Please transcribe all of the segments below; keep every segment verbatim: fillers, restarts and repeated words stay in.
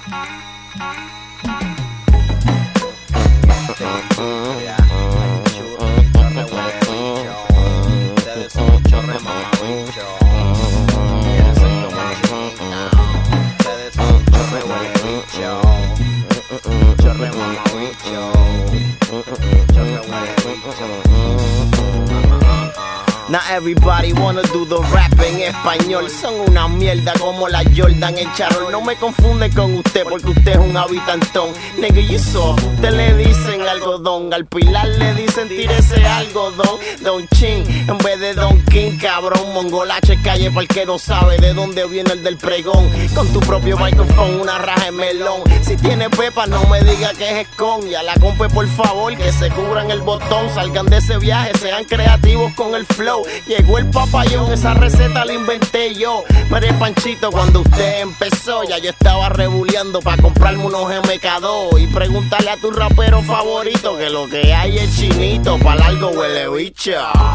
Not everybody wanna do the rap en español. Son una mierda como la Jordan en Charol. No me confunde con usted porque usted es un habitantón. Nigga, you soft. Usted le dicen algodón. Al Pilar le dicen tírese algodón. Don Chin en vez de Don King, cabrón. Mongolache calle para el que no sabe de dónde viene el del pregón. Con tu propio micrófono, una raja de melón. Si tiene pepa, no me diga que es escon. Y a la compa, por favor, que se cubran el botón. Salgan de ese viaje, sean creativos con el flow. Llegó el papayón, esa receta la inventé yo. Mire Panchito, cuando usted empezó, ya yo estaba rebuleando para comprarme unos M K dos. Y pregúntale a tu rapero favorito que lo que hay es chinito, pa' largo huele bicho.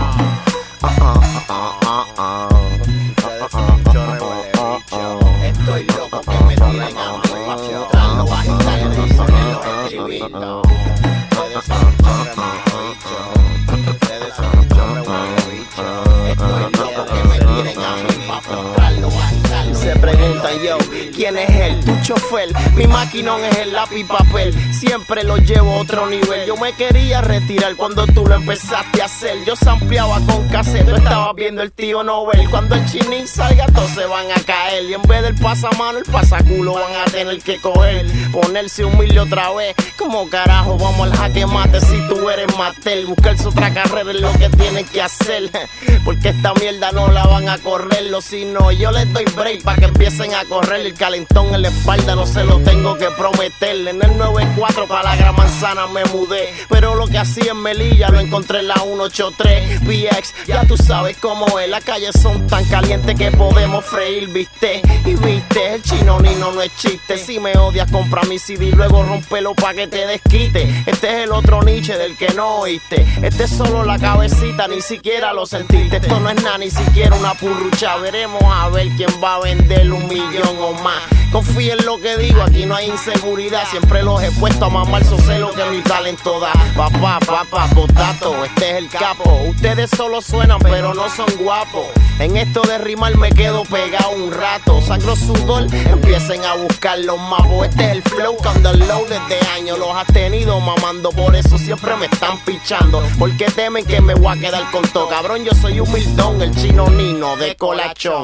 Estoy loco que me tiren a mí, lo va a estar en los chivitos. Ustedes son un chorre mamabicho. Ustedes son un chorre mamabicho. Estoy loco que me tiren a mí pa' frustrarlo. Se preguntan yo, ¿quién es él? Tu chofer. Mi maquinón es el lápiz y papel. Siempre lo llevo a otro nivel. Yo me quería retirar cuando tú lo empezaste a hacer. Yo sampleaba con cassette, tú estabas viendo el tío Nobel. Cuando el chinín salga todos se van a caer. Y en vez del pasamano, el pasaculo van a tener que coger. Ponerse humilde otra vez. Como carajo vamos al jaque mate si tú eres Mattel. Buscarse otra carrera es lo que tienen que hacer. Porque esta mierda no la van a correrlo. Si no, yo les doy break para que empiecen a correr. El calentón en la espalda no se lo tengo que prometer. En el nueve cuatro para la Gran Manzana me mudé. Pero lo que hacía en Melilla lo encontré en la ciento ochenta y tres. B X, ya tú sabes cómo es. Las calles son tan calientes que podemos freír, viste. Y viste, el chino nino no es chiste. Si me odias, compra mi C D, luego rompelo pa' que te desquite. Este es el otro Nietzsche del que no oíste. Este es solo la cabecita, ni siquiera lo sentiste. Esto no es nada, ni siquiera una purrucha. Veremos a ver quién va a vender un millón o más. Confía en lo que digo, aquí no hay inseguridad. Siempre los he puesto a mamar, so sé lo que mi talento da. Papá, papá, potato, este es el capo. Ustedes solo suenan, pero no son guapos. En esto de rimar me quedo pegado un rato. Sangro sudor, empiecen a buscar los mapos. Este es el flow, cuando el low desde años los has tenido mamando. Por eso siempre me están pichando, porque temen que me voy a quedar con todo. Cabrón, yo soy humildón, el chino nino de colachón.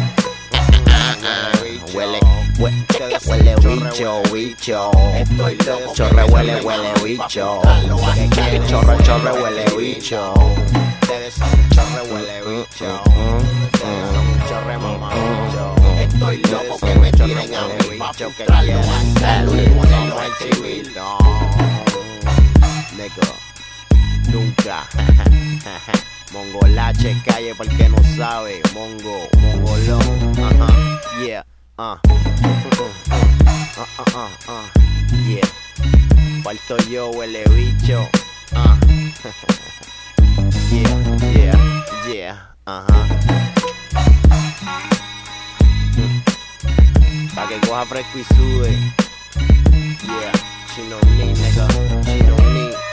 Huele, huele, huele bicho, bicho. Chorre, huele, huele bicho. Chorre, chorre, huele bicho. Ustedes son chorre, huele bicho. Ustedes son chorre, mamá bicho. Estoy loco que me tiren a mí pa' frustrarlo hasta el último de los chivitos. Negro, nunca. Mongolache calle para el que no sabe. Mongo, mongolón. Ajá, uh-huh. Yeah, uh. Uh, uh, uh, uh. Yeah. Falto yo, huele bicho. Uh. Yeah, yeah, yeah. Ajá. Pa' que coja fresco y sube. Yeah, chino ni, nigga. Chino ni.